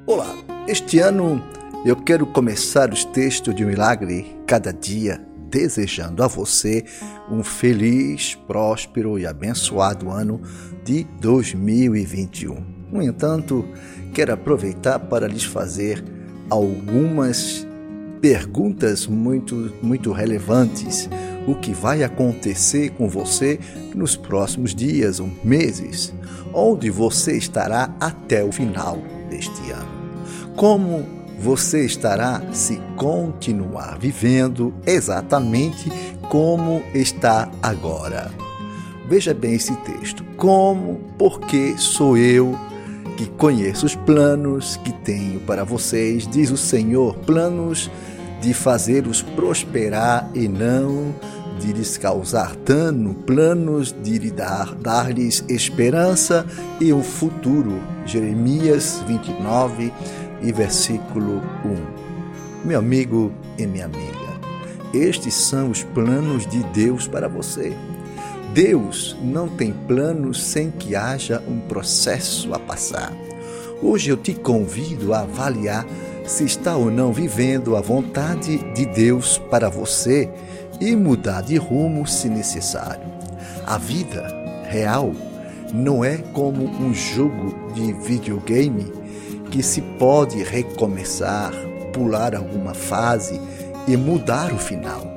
Olá, este ano eu quero começar os textos de um milagre cada dia, desejando a você um feliz, próspero e abençoado ano de 2021. No entanto, quero aproveitar para lhes fazer algumas perguntas muito relevantes. O que vai acontecer com você nos próximos dias ou meses? Onde você estará até o final deste ano? Como você estará se continuar vivendo exatamente como está agora? Veja bem esse texto. Porque sou eu que conheço os planos que tenho para vocês, diz o Senhor, planos de fazê-los prosperar e não de lhes causar dano, planos de lhe dar-lhes esperança e um futuro. Jeremias 29 e versículo 1. Meu amigo e minha amiga, estes são os planos de Deus para você. Deus não tem planos sem que haja um processo a passar. Hoje eu te convido a avaliar se está ou não vivendo a vontade de Deus para você e mudar de rumo se necessário. A vida real não é como um jogo de videogame que se pode recomeçar, pular alguma fase e mudar o final.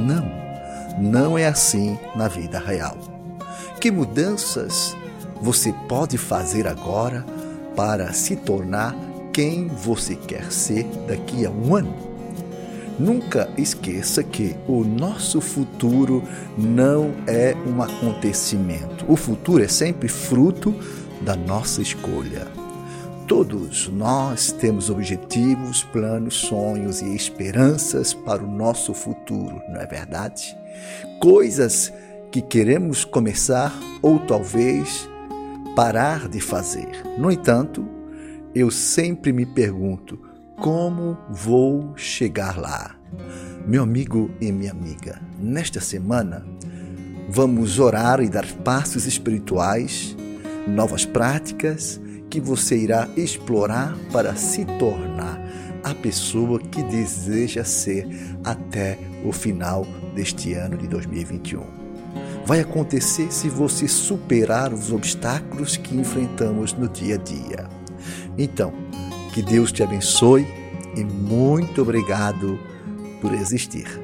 Não é assim na vida real. Que mudanças você pode fazer agora para se tornar quem você quer ser daqui a um ano? Nunca esqueça que o nosso futuro não é um acontecimento. O futuro é sempre fruto da nossa escolha. Todos nós temos objetivos, planos, sonhos e esperanças para o nosso futuro, não é verdade? Coisas que queremos começar ou talvez parar de fazer. No entanto, eu sempre me pergunto, como vou chegar lá? Meu amigo e minha amiga, nesta semana vamos orar e dar passos espirituais, novas práticas que você irá explorar para se tornar a pessoa que deseja ser até o final deste ano de 2021. Vai acontecer se você superar os obstáculos que enfrentamos no dia a dia. Então, que Deus te abençoe e muito obrigado por existir.